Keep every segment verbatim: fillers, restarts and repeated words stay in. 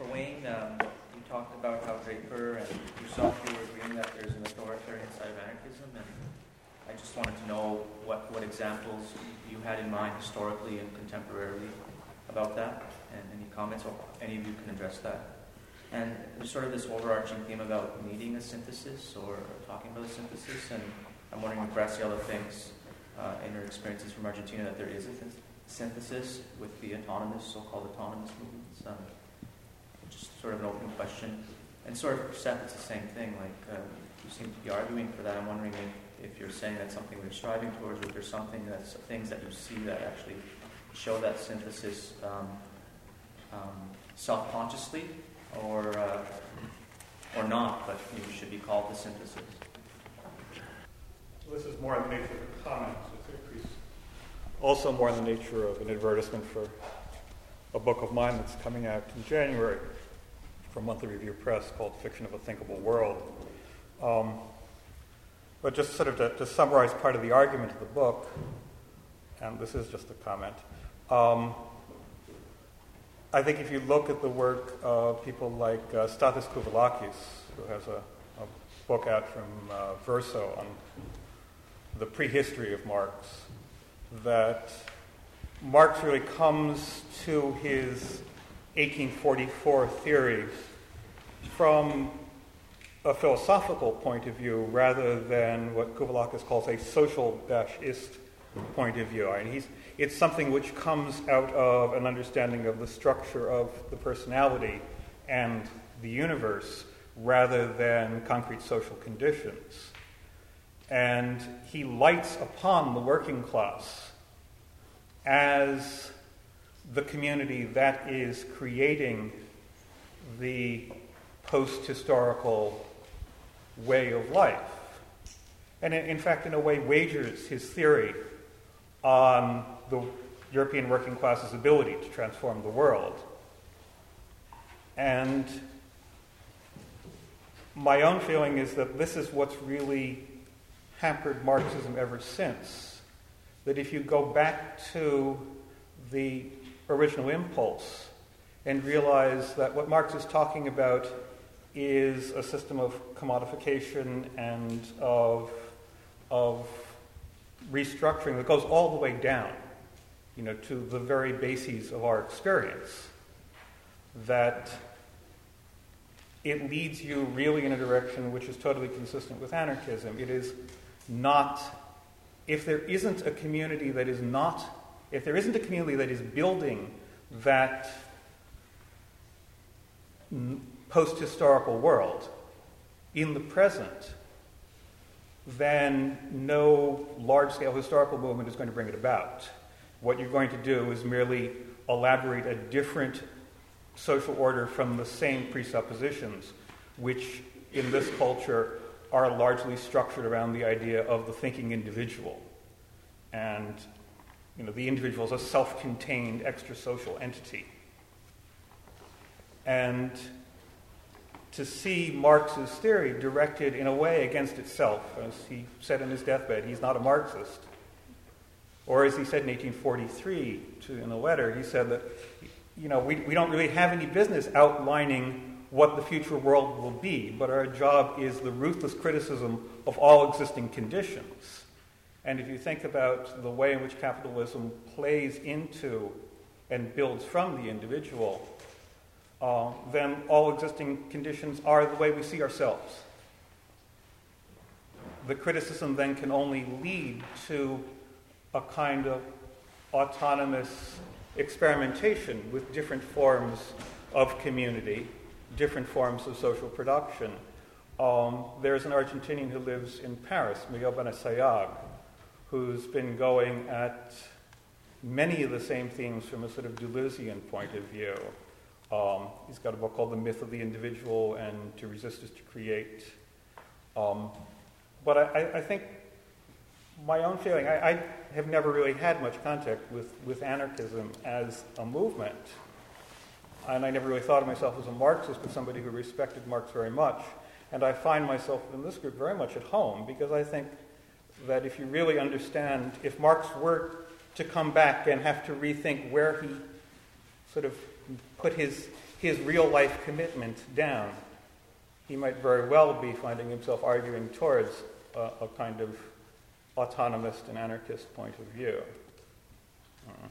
for Wayne, um, you talked about how Draper and yourself, you were agreeing that there's an authoritarian side of anarchism, and I just wanted to know what, what examples you had in mind historically and contemporarily about that, and any comments, or any of you can address that. And there's sort of this overarching theme about needing a synthesis, or talking about a synthesis, and I'm wondering if Graciela thinks, uh, in her experiences from Argentina, that there is a th- synthesis with the autonomous, so-called autonomous movements. Um, just sort of an open question. And sort of, Seth, it's the same thing. Like, uh, you seem to be arguing for that. I'm wondering if, if you're saying that's something we're striving towards, or if there's something that's things that you see that actually show that synthesis um, um, self-consciously, or uh, or not, but you know, should be called the synthesis. This is more in the nature of a comment. Also more in the nature of an advertisement for a book of mine that's coming out in January from Monthly Review Press called Fiction of a Thinkable World. Um, but just sort of to, to summarize part of the argument of the book, and this is just a comment, um, I think if you look at the work of people like uh, Stathis Kouvelakis, who has a, a book out from uh, Verso on the prehistory of Marx, that Marx really comes to his eighteen forty-four theories from a philosophical point of view rather than what Kouvelakis calls a social-ist point of view. I mean, he's, it's something which comes out of an understanding of the structure of the personality and the universe rather than concrete social conditions. And he lights upon the working class as the community that is creating the post-historical way of life. And in fact, in a way, wagers his theory on the European working class's ability to transform the world. And my own feeling is that this is what's really hampered Marxism ever since. That if you go back to the original impulse and realize that what Marx is talking about is a system of commodification and of, of restructuring that goes all the way down, you know, to the very bases of our experience, that it leads you really in a direction which is totally consistent with anarchism. It is not, if there isn't a community that is not, if there isn't a community that is building that post-historical world in the present, then no large-scale historical movement is going to bring it about. What you're going to do is merely elaborate a different social order from the same presuppositions, which in this culture are largely structured around the idea of the thinking individual. And, you know, the individual is a self-contained extra-social entity. And to see Marx's theory directed in a way against itself, as he said in his deathbed, he's not a Marxist. Or as he said in eighteen forty-three to, in a letter, he said that, you know, we, we don't really have any business outlining what the future world will be, but our job is the ruthless criticism of all existing conditions. And if you think about the way in which capitalism plays into and builds from the individual, uh, then all existing conditions are the way we see ourselves. The criticism then can only lead to a kind of autonomous experimentation with different forms of community, different forms of social production. Um, there's an Argentinian who lives in Paris, Miguel Benassayag, who's been going at many of the same themes from a sort of Deleuzian point of view. Um, he's got a book called The Myth of the Individual and To Resist is to Create. Um, but I, I think my own feeling, I, I have never really had much contact with, with anarchism as a movement. And I never really thought of myself as a Marxist, but somebody who respected Marx very much. And I find myself in this group very much at home, because I think that if you really understand, if Marx were to come back and have to rethink where he sort of put his his real-life commitment down, he might very well be finding himself arguing towards a, a kind of autonomist and anarchist point of view. Uh.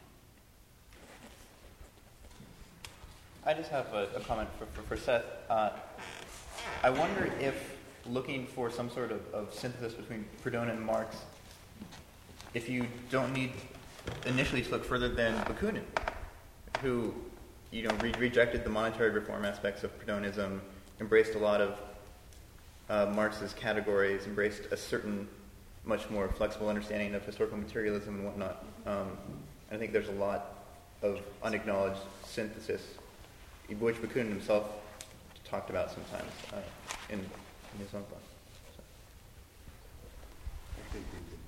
I just have a, a comment for, for, for Seth. Uh, I wonder if looking for some sort of, of synthesis between Proudhon and Marx, if you don't need initially to look further than Bakunin, who, you know, re- rejected the monetary reform aspects of Proudhonism, embraced a lot of uh, Marx's categories, embraced a certain much more flexible understanding of historical materialism and whatnot. Um, I think there's a lot of unacknowledged synthesis, which Bakunin himself talked about sometimes uh, in, in his own book. So. I think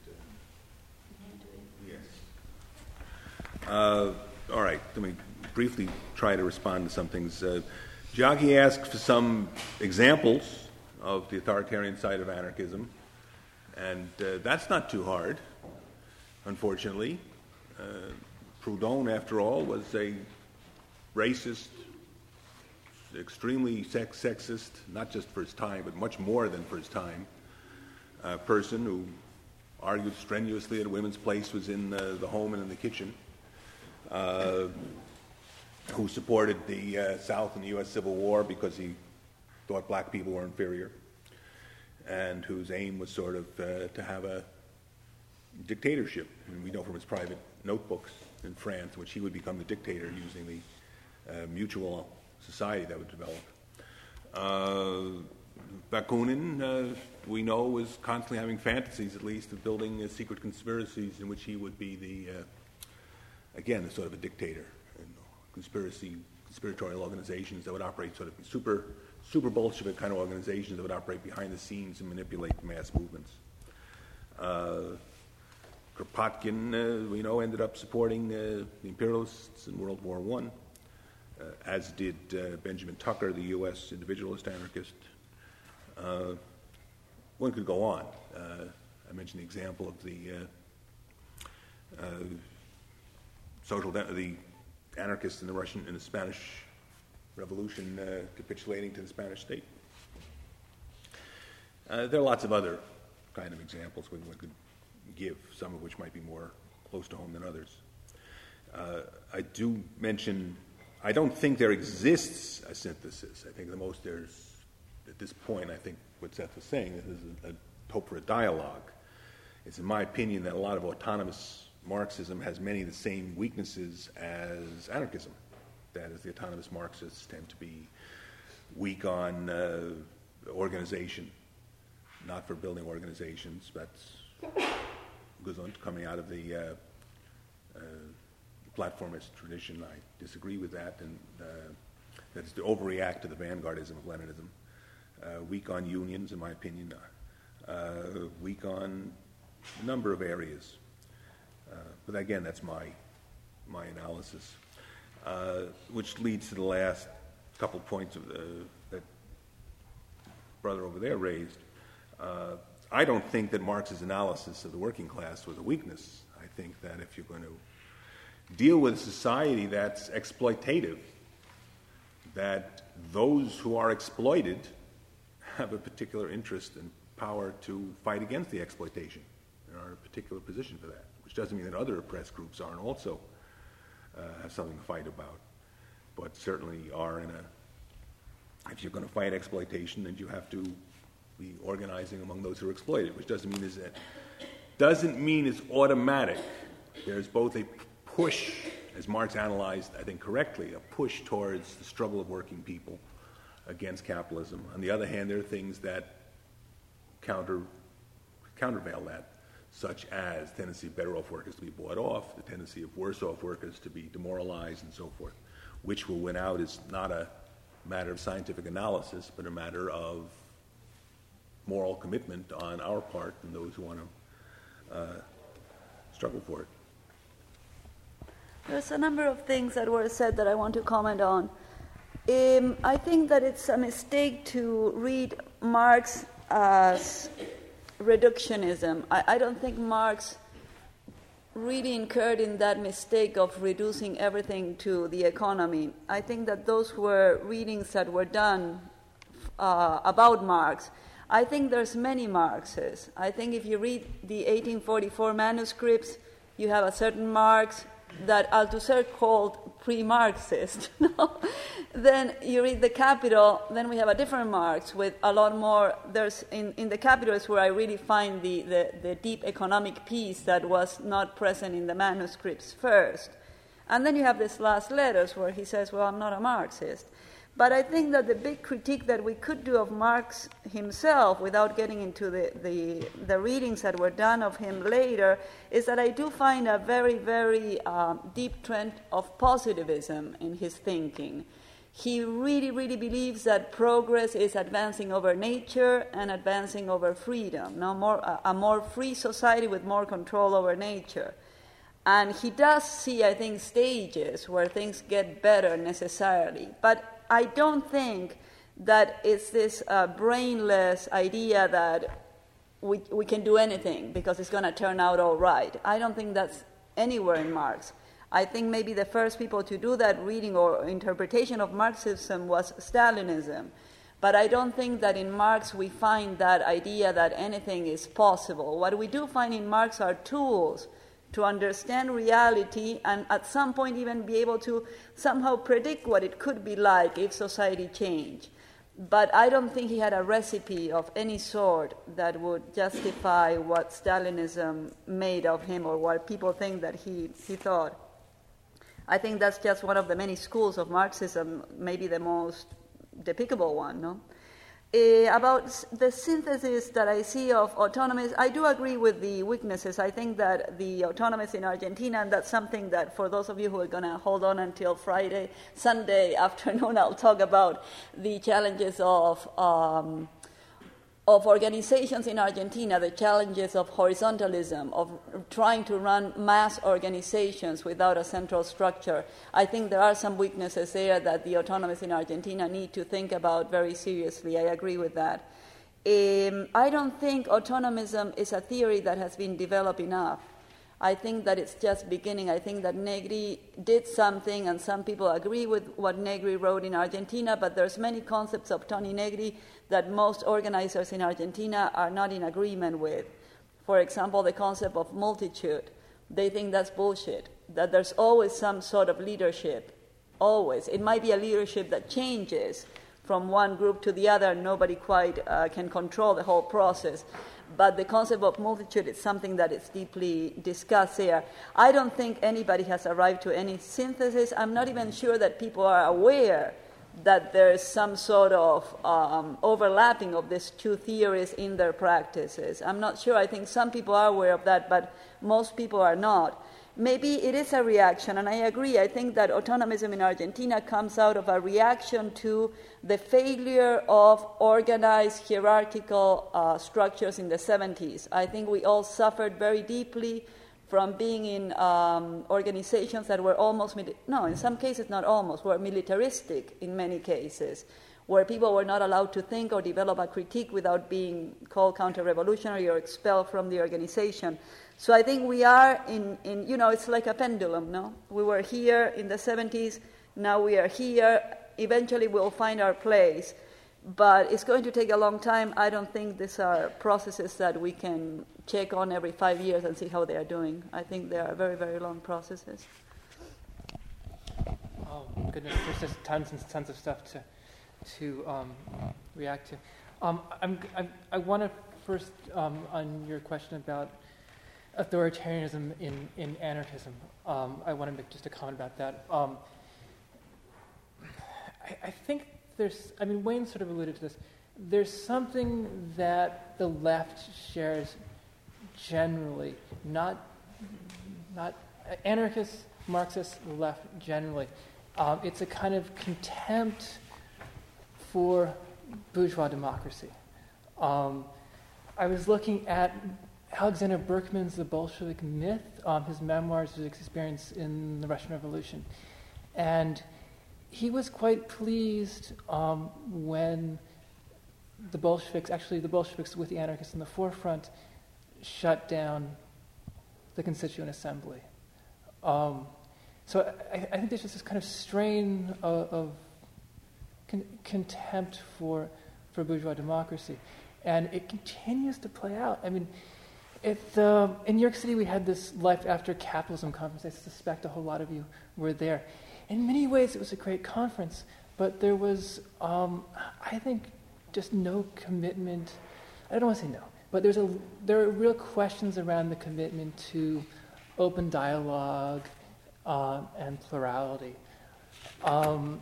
we could, uh, yes. Uh, all right, let me briefly try to respond to some things. Uh, Jackie asked for some examples of the authoritarian side of anarchism, and uh, that's not too hard, unfortunately. Uh, Proudhon, after all, was a racist, extremely sex sexist, not just for his time, but much more than for his time, uh, person who argued strenuously that women's place was in uh, the home and in the kitchen, uh, who supported the uh, South in the U S Civil War because he thought black people were inferior, and whose aim was sort of uh, to have a dictatorship. And we know from his private notebooks in France, in which he would become the dictator using the uh, mutual society that would develop. Uh, Bakunin, uh, we know, was constantly having fantasies, at least, of building uh, secret conspiracies in which he would be the, uh, again, a sort of a dictator. You know, conspiracy, conspiratorial organizations that would operate sort of super, super Bolshevik kind of organizations that would operate behind the scenes and manipulate mass movements. Uh, Kropotkin, uh, we know, ended up supporting uh, the imperialists in World War One. Uh, as did uh, Benjamin Tucker, the U S individualist anarchist. Uh, one could go on. Uh, I mentioned the example of the uh, uh, social, de- the anarchists in the Russian, in the Spanish Revolution, uh, capitulating to the Spanish state. Uh, there are lots of other kind of examples one could give, some of which might be more close to home than others. Uh, I do mention. I don't think there exists a synthesis. I think the most there's, at this point, I think what Seth was saying, this is a, a hope for a dialogue. It's in my opinion that a lot of autonomous Marxism has many of the same weaknesses as anarchism. That is, the autonomous Marxists tend to be weak on uh, organization, not for building organizations. That's Gesund, coming out of the uh, uh, platformist tradition. I disagree with that, and uh, that's to overreact to the vanguardism of Leninism. Uh, weak on unions, in my opinion. Uh, weak on a number of areas. Uh, but again, that's my my analysis, uh, which leads to the last couple points of the, that brother over there raised. Uh, I don't think that Marx's analysis of the working class was a weakness. I think that if you're going to deal with a society that's exploitative, that those who are exploited have a particular interest and power to fight against the exploitation and are in a particular position for that, which doesn't mean that other oppressed groups aren't also uh, have something to fight about, but certainly are in a, if you're going to fight exploitation, then you have to be organizing among those who are exploited, which doesn't mean is that doesn't mean it's automatic. There's both a push, as Marx analyzed, I think correctly, a push towards the struggle of working people against capitalism. On the other hand, there are things that counter countervail that, such as the tendency of better off workers to be bought off, the tendency of worse off workers to be demoralized, and so forth. Which will win out is not a matter of scientific analysis, but a matter of moral commitment on our part and those who want to uh, struggle for it. There's a number of things that were said that I want to comment on. Um, I think that it's a mistake to read Marx as reductionism. I, I don't think Marx really incurred in that mistake of reducing everything to the economy. I think that those were readings that were done uh, about Marx. I think there's many Marxes. I think if you read the eighteen forty-four manuscripts, you have a certain Marx that Althusser called pre-Marxist. Then you read the Capital, then we have a different Marx with a lot more. There's in, in the Capital is where I really find the, the, the deep economic piece that was not present in the manuscripts first. And then you have these last letters where he says, well, I'm not a Marxist. But I think that the big critique that we could do of Marx himself, without getting into the, the, the readings that were done of him later, is that I do find a very, very uh, deep trend of positivism in his thinking. He really, really believes that progress is advancing over nature and advancing over freedom, no more, a, a more free society with more control over nature. And he does see, I think, stages where things get better necessarily. But I don't think that it's this uh, brainless idea that we, we can do anything because it's going to turn out all right. I don't think that's anywhere in Marx. I think maybe the first people to do that reading or interpretation of Marxism was Stalinism. But I don't think that in Marx we find that idea that anything is possible. What we do find in Marx are tools to understand reality and at some point even be able to somehow predict what it could be like if society changed. But I don't think he had a recipe of any sort that would justify what Stalinism made of him or what people think that he, he thought. I think that's just one of the many schools of Marxism, maybe the most despicable one, no? Uh, about the synthesis that I see of autonomists, I do agree with the weaknesses. I think that the autonomists in Argentina, and that's something that for those of you who are going to hold on until Friday, Sunday afternoon, I'll talk about the challenges of um, of organizations in Argentina, the challenges of horizontalism, of trying to run mass organizations without a central structure. I think there are some weaknesses there that the autonomists in Argentina need to think about very seriously. I agree with that. Um, I don't think autonomism is a theory that has been developed enough. I think that it's just beginning. I think that Negri did something, and some people agree with what Negri wrote in Argentina, but there's many concepts of Toni Negri that most organizers in Argentina are not in agreement with. For example, the concept of multitude. They think that's bullshit, that there's always some sort of leadership, always. It might be a leadership that changes from one group to the other. Nobody quite uh, can control the whole process. But the concept of multitude is something that is deeply discussed there. I don't think anybody has arrived to any synthesis. I'm not even sure that people are aware that there's some sort of um, overlapping of these two theories in their practices. I'm not sure. I think some people are aware of that, but most people are not. Maybe it is a reaction, and I agree. I think that autonomism in Argentina comes out of a reaction to the failure of organized hierarchical uh, structures in the seventies. I think we all suffered very deeply from being in um, organizations that were almost, mili- no, in some cases not almost, were militaristic in many cases, where people were not allowed to think or develop a critique without being called counter-revolutionary or expelled from the organization. So I think we are in, in, you know, it's like a pendulum, no? We were here in the seventies, now we are here. Eventually we'll find our place, but it's going to take a long time. I don't think these are processes that we can check on every five years and see how they are doing. I think they are very, very long processes. Oh, goodness, there's just tons and tons of stuff to to um, react to. Um, I'm, I'm, I want to first, um, on your question about authoritarianism in, in anarchism, um, I want to make just a comment about that. Um, I, I think there's, I mean, Wayne sort of alluded to this, there's something that the left shares generally, not, not anarchists, Marxists, left generally. Um, it's a kind of contempt for bourgeois democracy. Um, I was looking at Alexander Berkman's The Bolshevik Myth, um, his memoirs of his experience in the Russian Revolution. And he was quite pleased um, when the Bolsheviks, actually the Bolsheviks with the anarchists in the forefront, shut down the Constituent Assembly. Um, so I, I think there's just this kind of strain of, of con- contempt for for bourgeois democracy, and it continues to play out. I mean, it, uh, in New York City we had this Life After Capitalism conference. I suspect a whole lot of you were there. In many ways, it was a great conference, but there was, um, I think, just no commitment. I don't want to say no, but there's a there are real questions around the commitment to open dialogue uh, and plurality. Um,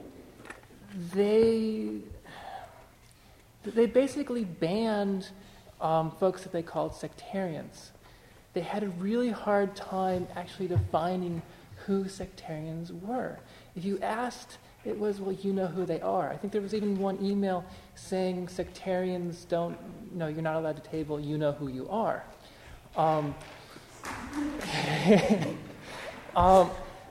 they they basically banned um, folks that they called sectarians. They had a really hard time actually defining who sectarians were. If you asked, it was, well, you know who they are. I think there was even one email saying sectarians don't, no, you're not allowed to table, you know who you are. Um, um,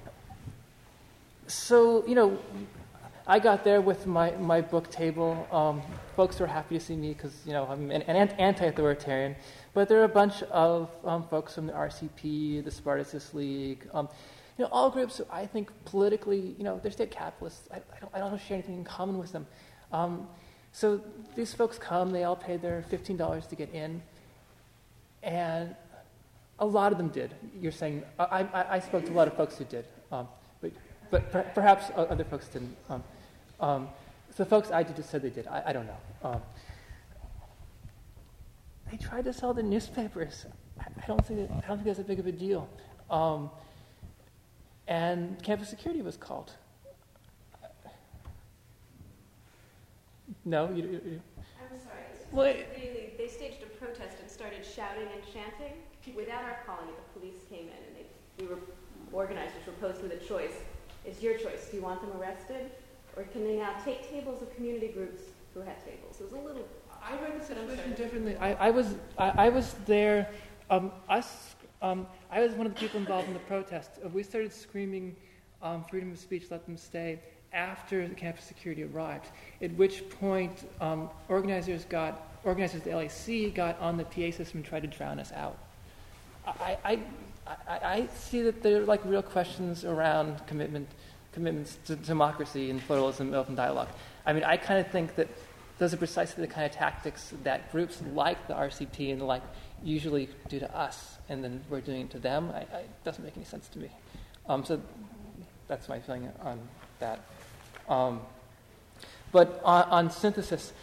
so, you know, I got there with my, my book table. Um, folks were happy to see me because, you know, I'm an, an anti-authoritarian. But there are a bunch of um, folks from the R C P, the Spartacist League, um, you know, all groups who I think politically, you know, they're state capitalists. I, I, don't, I don't share anything in common with them. Um, so these folks come, they all pay their fifteen dollars to get in. And a lot of them did. You're saying, I, I, I spoke to a lot of folks who did. Um, but but per, perhaps other folks didn't. Um, um, so the folks I did just said they did. I, I don't know. Um, they tried to sell the newspapers. I, I don't think that, I don't think that's a big of a deal. Um, and campus security was called. No, you. you I'm sorry. Well, it, really, they staged a protest and started shouting and chanting. Without our calling it, the police came in, and they, we were organizers were posed with a choice. It's your choice. Do you want them arrested, or can they now take tables of community groups who had tables? It was a little. I read the situation differently. I, I was I, I was there. Um, us. Um, I was one of the people involved in the protest. Uh, we started screaming, um, "Freedom of speech, let them stay!" after the campus security arrived. At which point, um, organizers got organizers of the L A C got on the P A system and tried to drown us out. I, I, I, I see that there are like real questions around commitment, commitments to democracy and pluralism and open dialogue. I mean, I kind of think that those are precisely the kind of tactics that groups like the R C P and the like usually do to us, and then we're doing it to them. I, I, it doesn't make any sense to me. Um, so that's my feeling on that. Um, but on, on synthesis,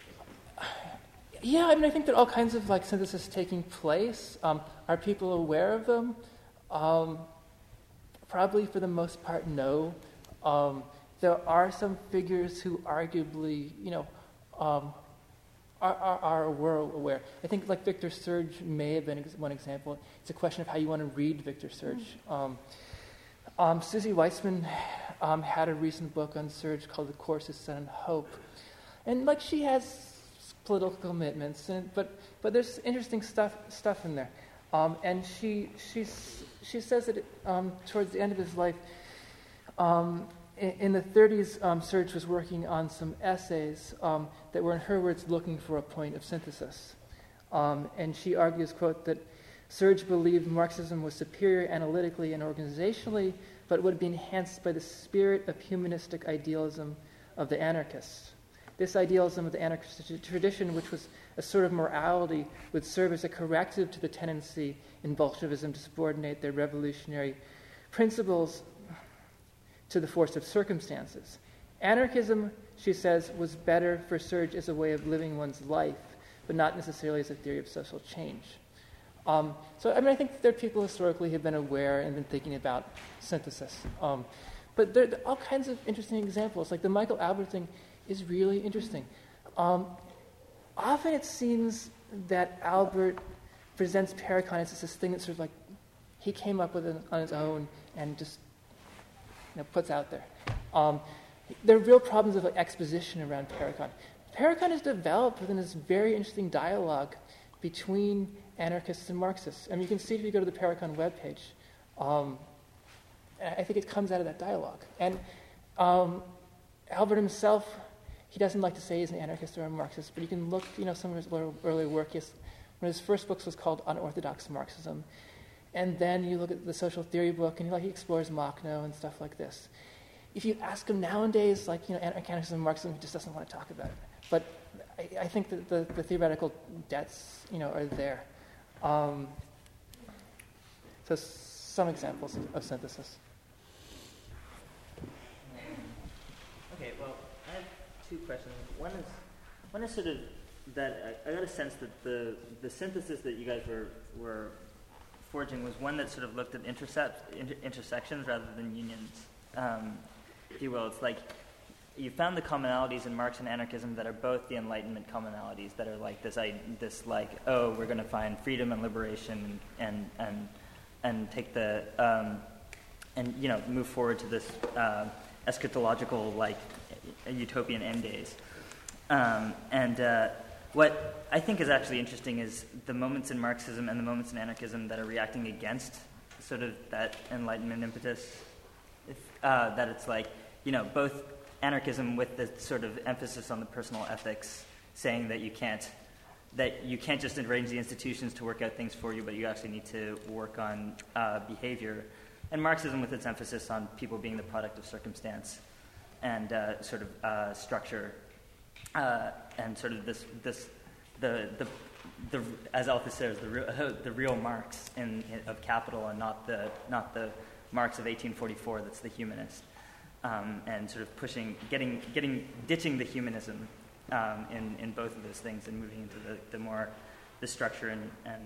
yeah, I mean, I think there are all kinds of like synthesis taking place. Um, are people aware of them? Um, probably, for the most part, no. Um, there are some figures who arguably, you know, um, are, are, are were aware. I think like Victor Surge may have been one example. It's a question of how you want to read Victor Surge. Um, um, Susie Weissman um, had a recent book on Surge called "The Course is Set on Hope," and like she has political commitments, and, but but there's interesting stuff stuff in there. Um, and she she's, she says that um, towards the end of his life, um, in, in the thirties, um, Surge was working on some essays um, that were, in her words, looking for a point of synthesis. Um, and she argues, quote, that Surge believed Marxism was superior analytically and organizationally, but would be enhanced by the spirit of humanistic idealism of the anarchists. This idealism of the anarchist tradition, which was a sort of morality, would serve as a corrective to the tendency in Bolshevism to subordinate their revolutionary principles to the force of circumstances. Anarchism, she says, was better for Surge as a way of living one's life, but not necessarily as a theory of social change. Um, so, I mean, I think there are people historically who have been aware and been thinking about synthesis. Um, but there, there are all kinds of interesting examples. Like the Michael Albert thing is really interesting. Um, often it seems that Albert presents Paracon as this thing that sort of like he came up with it on his own and just you know, puts out there. Um, there are real problems of like, exposition around Paracon. Paracon is developed within this very interesting dialogue between anarchists and Marxists. I mean, you can see it if you go to the Paracon webpage. Um, I think it comes out of that dialogue. And um, Albert himself, he doesn't like to say he's an anarchist or a Marxist, but you can look, you know, some of his earlier work. His, one of his first books was called Unorthodox Marxism. And then you look at the social theory book, and like he explores Machno and stuff like this. If you ask him nowadays, like, you know, anarchism and Marxism, he just doesn't want to talk about it. But I, I think that the, the theoretical debts, you know, are there. Um, so some examples of, of synthesis. Okay, well, I have two questions. One is, one is sort of that I, I got a sense that the the synthesis that you guys were were forging was one that sort of looked at intercept, inter, intersections rather than unions, um, if you will. It's like you found the commonalities in Marx and anarchism that are both the Enlightenment commonalities, that are like this, I, this like, oh, we're going to find freedom and liberation and and and, and take the um, and you know move forward to this uh, eschatological like utopian end days. Um, and uh, what I think is actually interesting is the moments in Marxism and the moments in anarchism that are reacting against sort of that Enlightenment impetus. If, uh, that it's like, you know, both anarchism with the sort of emphasis on the personal ethics, saying that you can't that you can't just arrange the institutions to work out things for you, but you actually need to work on uh, behavior. And Marxism with its emphasis on people being the product of circumstance and uh, sort of uh, structure. Uh, and sort of this, this, the, the, the, as Althus says, the real, uh, the real Marx in, in, of capital, and not the, not the Marx of eighteen forty-four. That's the humanist, um, and sort of pushing, getting, getting, ditching the humanism um, in, in both of those things, and moving into the, the more, the structure and, and,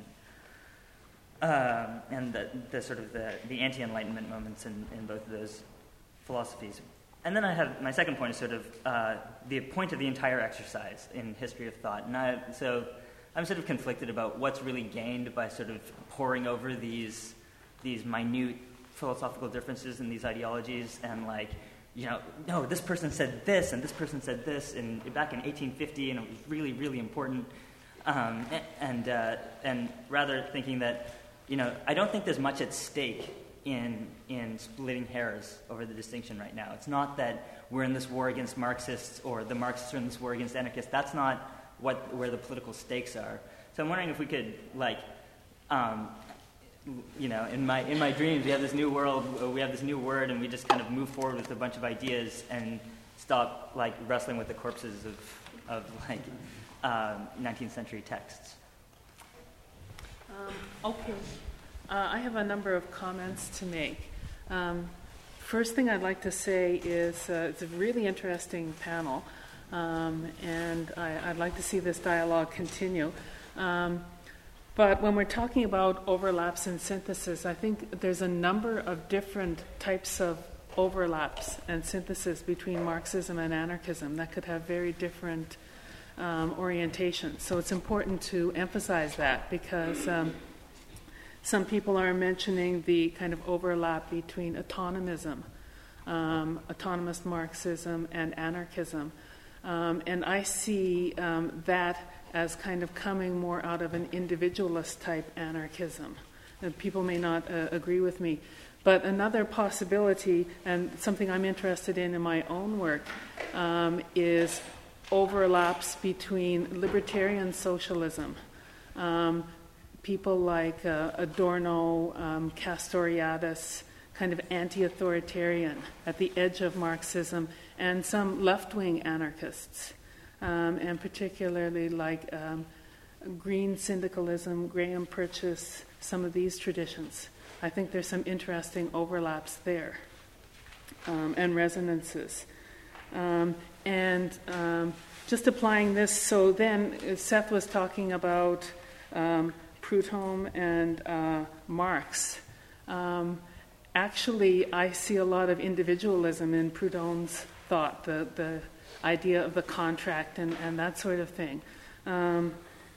um, and the, the sort of the, the anti-Enlightenment moments in, in both of those philosophies. And then I have, my second point is sort of uh, the point of the entire exercise in history of thought. And I, so I'm sort of conflicted about what's really gained by sort of poring over these these minute philosophical differences in these ideologies, and like, you know, no, this person said this and this person said this in, back in eighteen fifty, and it was really, really important. Um, and, uh, and rather thinking that, you know, I don't think there's much at stake in in splitting hairs over the distinction right now. It's not that we're in this war against Marxists or the Marxists are in this war against anarchists. That's not what where the political stakes are. So I'm wondering if we could, like, um, you know, in my in my dreams, we have this new world, we have this new word, and we just kind of move forward with a bunch of ideas and stop, like, wrestling with the corpses of, of like, um, nineteenth century texts. Um, okay. Uh, I have a number of comments to make. Um, first thing I'd like to say is uh, it's a really interesting panel, um, and I, I'd like to see this dialogue continue. Um, but when we're talking about overlaps and synthesis, I think there's a number of different types of overlaps and synthesis between Marxism and anarchism that could have very different um, orientations. So it's important to emphasize that, because Um, some people are mentioning the kind of overlap between autonomism, um, autonomous Marxism, and anarchism. Um, and I see um, that as kind of coming more out of an individualist type anarchism. And people may not uh, agree with me. But another possibility, and something I'm interested in in my own work, um, is overlaps between libertarian socialism. Um, People like uh, Adorno, um, Castoriadis, kind of anti-authoritarian at the edge of Marxism, and some left-wing anarchists, um, and particularly like um, Green Syndicalism, Graham Purchase, some of these traditions. I think there's some interesting overlaps there, um, and resonances. Um, and um, just applying this, so then Seth was talking about Um, Proudhon and uh, Marx. Um, actually, I see a lot of individualism in Proudhon's thought, the, the idea of the contract and, and that sort of thing. Um,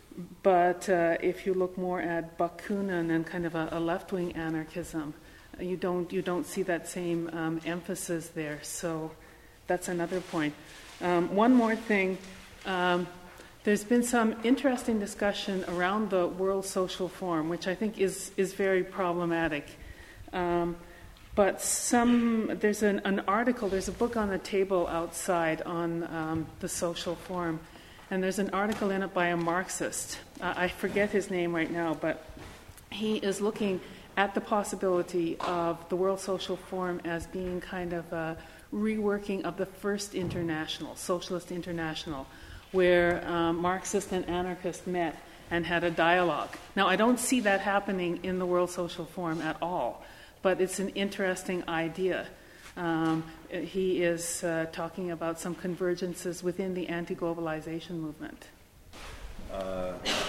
but uh, if you look more at Bakunin and kind of a, a left-wing anarchism, you don't you don't see that same um, emphasis there. So that's another point. Um, one more thing. Um, There's been some interesting discussion around the World Social Forum, which I think is, is very problematic. Um, but some there's an, an article, there's a book on the table outside on um, the Social Forum, and there's an article in it by a Marxist. Uh, I forget his name right now, but he is looking at the possibility of the World Social Forum as being kind of a reworking of the first international, Socialist International, where um, Marxists and anarchists met and had a dialogue. Now, I don't see that happening in the World Social Forum at all, but it's an interesting idea. Um, he is uh, talking about some convergences within the anti-globalization movement. Uh,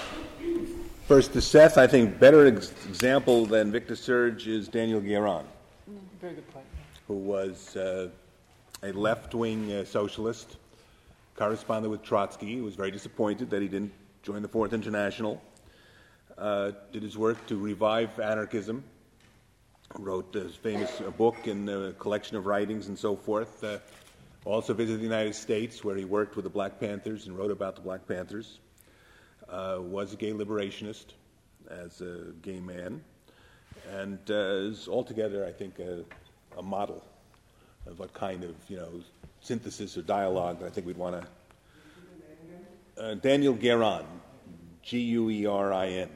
first to Seth, I think better ex- example than Victor Serge is Daniel Guérin, Mm, very good point. who was uh, a left-wing uh, socialist, corresponded with Trotsky, who was very disappointed that he didn't join the Fourth International, uh, did his work to revive anarchism, wrote his famous uh, book and a collection of writings and so forth, uh, also visited the United States where he worked with the Black Panthers and wrote about the Black Panthers, uh, was a gay liberationist as a gay man, and uh, is altogether, I think, a, a model of what kind of, you know, synthesis or dialogue that I think we'd want to. Uh, Daniel Guérin, G U E R I N.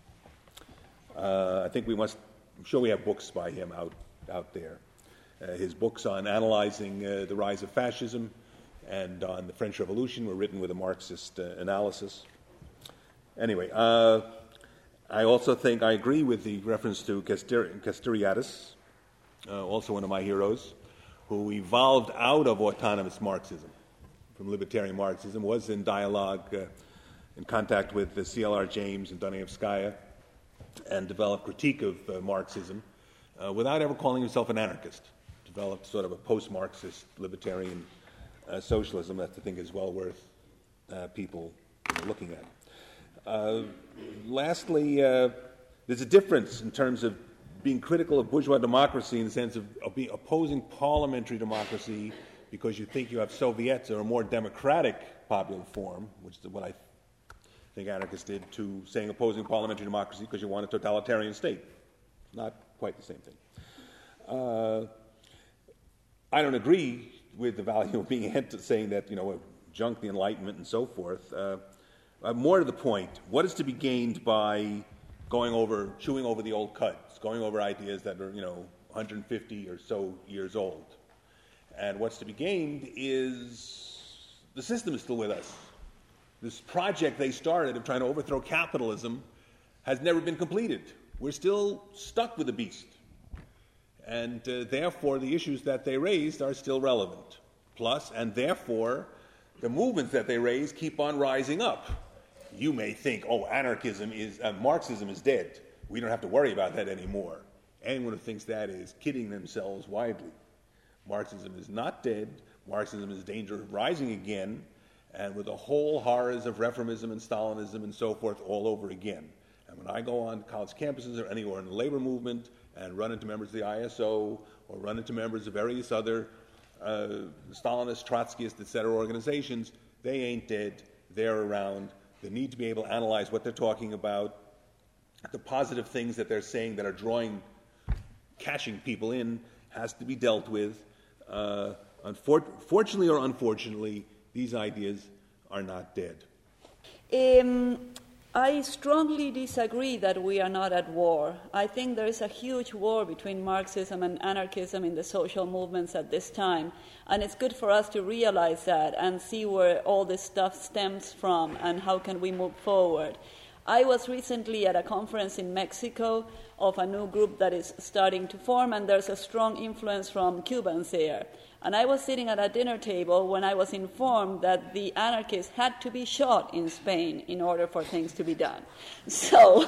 Uh, I think we must. I'm sure we have books by him out out there. Uh, his books on analyzing uh, the rise of fascism and on the French Revolution were written with a Marxist uh, analysis. Anyway, uh, I also think I agree with the reference to Castor- Castoriadis, uh, also one of my heroes, who evolved out of autonomous Marxism from libertarian Marxism, was in dialogue, uh, in contact with uh, C L R James and Dostoevskaya, and developed critique of uh, Marxism uh, without ever calling himself an anarchist. Developed sort of a post-Marxist libertarian uh, socialism that I think is well worth uh, people you know, looking at. Uh, lastly, uh, there's a difference in terms of being critical of bourgeois democracy in the sense of, of being opposing parliamentary democracy because you think you have Soviets or a more democratic popular form, which is what I think anarchists did, to saying opposing parliamentary democracy because you want a totalitarian state. Not quite the same thing. Uh, I don't agree with the value of being anti- saying that, you know, junk the Enlightenment and so forth. Uh, uh, more to the point, what is to be gained by going over, chewing over the old cuts, going over ideas that are, you know, one hundred fifty or so years old? And what's to be gained is the system is still with us. This project they started of trying to overthrow capitalism has never been completed. We're still stuck with the beast. And uh, therefore, the issues that they raised are still relevant. Plus, and therefore, the movements that they raise keep on rising up. You may think, oh, anarchism is, uh, Marxism is dead. We don't have to worry about that anymore. Anyone who thinks that is kidding themselves widely. Marxism is not dead. Marxism is in danger of rising again, and with the whole horrors of reformism and Stalinism and so forth all over again. And when I go on college campuses or anywhere in the labor movement and run into members of the I S O or run into members of various other uh, Stalinist, Trotskyist, et cetera organizations, they ain't dead. They're around. They need to be able to analyze what they're talking about, the positive things that they're saying that are drawing, catching people in, has to be dealt with. Uh, unfor- fortunately or unfortunately, these ideas are not dead. Um, I strongly disagree that we are not at war. I think there is a huge war between Marxism and anarchism in the social movements at this time. And it's good for us to realize that and see where all this stuff stems from and how can we move forward. I was recently at a conference in Mexico of a new group that is starting to form, and there's a strong influence from Cubans there. And I was sitting at a dinner table when I was informed that the anarchists had to be shot in Spain in order for things to be done. So,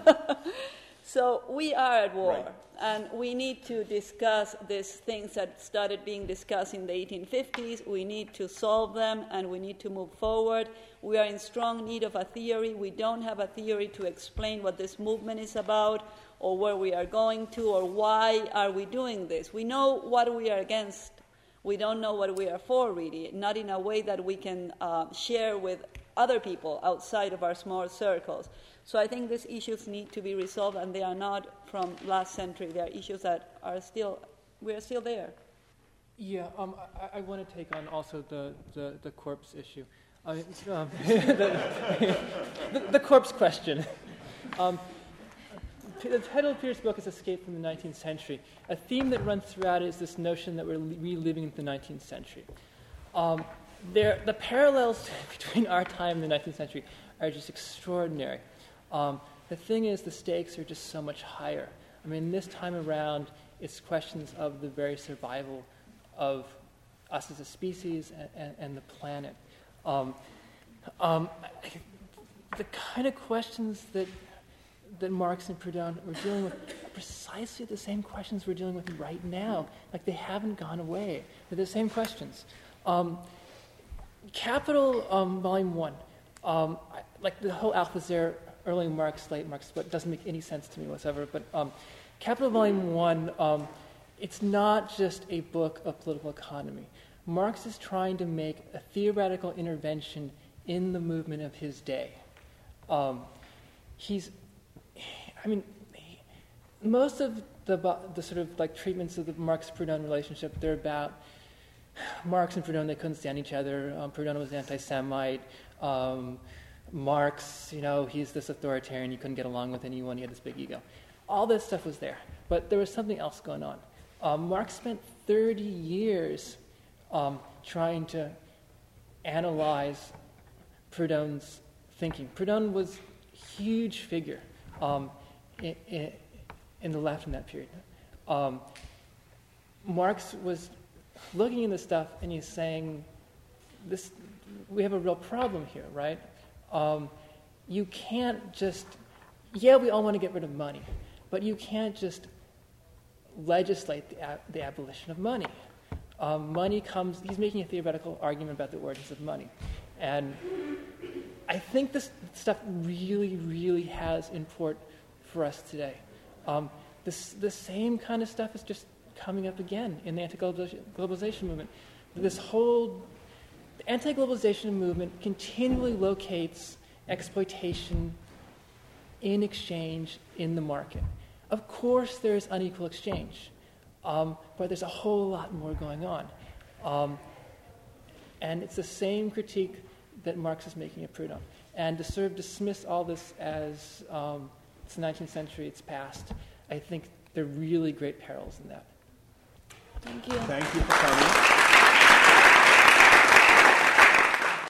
so we are at war, right. And we need to discuss these things that started being discussed in the eighteen fifties. We need to solve them, and we need to move forward. We are in strong need of a theory. We don't have a theory to explain what this movement is about or where we are going to or why are we doing this. We know what we are against. We don't know what we are for, really, not in a way that we can uh, share with other people outside of our small circles. So I think these issues need to be resolved, and they are not from last century. They are issues that are still, we are still there. Yeah, um, I, I want to take on also the, the, the corpse issue. Uh, um, the, the, the corpse question. Um, the title of Peter's book is Escape from the nineteenth Century. A theme that runs throughout it is this notion that we're reliving the nineteenth century. Um, there, the parallels between our time and the nineteenth century are just extraordinary. Um, the thing is, the stakes are just so much higher. I mean, this time around, it's questions of the very survival of us as a species and, and, and the planet. Um, um, the kind of questions that that Marx and Proudhon were dealing with are precisely the same questions we're dealing with right now. Like, they haven't gone away. They're the same questions. Um, Capital, um, Volume one, um, I, like the whole Althusser, early Marx, late Marx split, doesn't make any sense to me whatsoever, but um, Capital Volume one, um, it's not just a book of political economy. Marx is trying to make a theoretical intervention in the movement of his day. Um, he's, I mean, he, most of the, the sort of like treatments of the Marx-Proudhon relationship, they're about Marx and Proudhon, they couldn't stand each other. Um, Proudhon was anti-Semite. Um, Marx, you know, he's this authoritarian. You couldn't get along with anyone. He had this big ego. All this stuff was there. But there was something else going on. Um, Marx spent thirty years um, trying to analyze Proudhon's thinking. Proudhon was a huge figure um, in, in, in the left in that period. Um, Marx was looking at this stuff and he's saying, "This, we have a real problem here, right? Um, you can't just, yeah, we all want to get rid of money, but you can't just legislate the, ab- the abolition of money. Um, money comes," he's making a theoretical argument about the origins of money. And I think this stuff really, really has import for us today. Um, this, the same kind of stuff is just coming up again in the anti-globalization movement. This whole the anti-globalization movement continually locates exploitation in exchange in the market. Of course, there's unequal exchange, um, but there's a whole lot more going on. Um, and it's the same critique that Marx is making of Proudhon. And to sort of dismiss all this as um, it's the nineteenth century, it's past, I think there are really great perils in that. Thank you. Thank you for coming.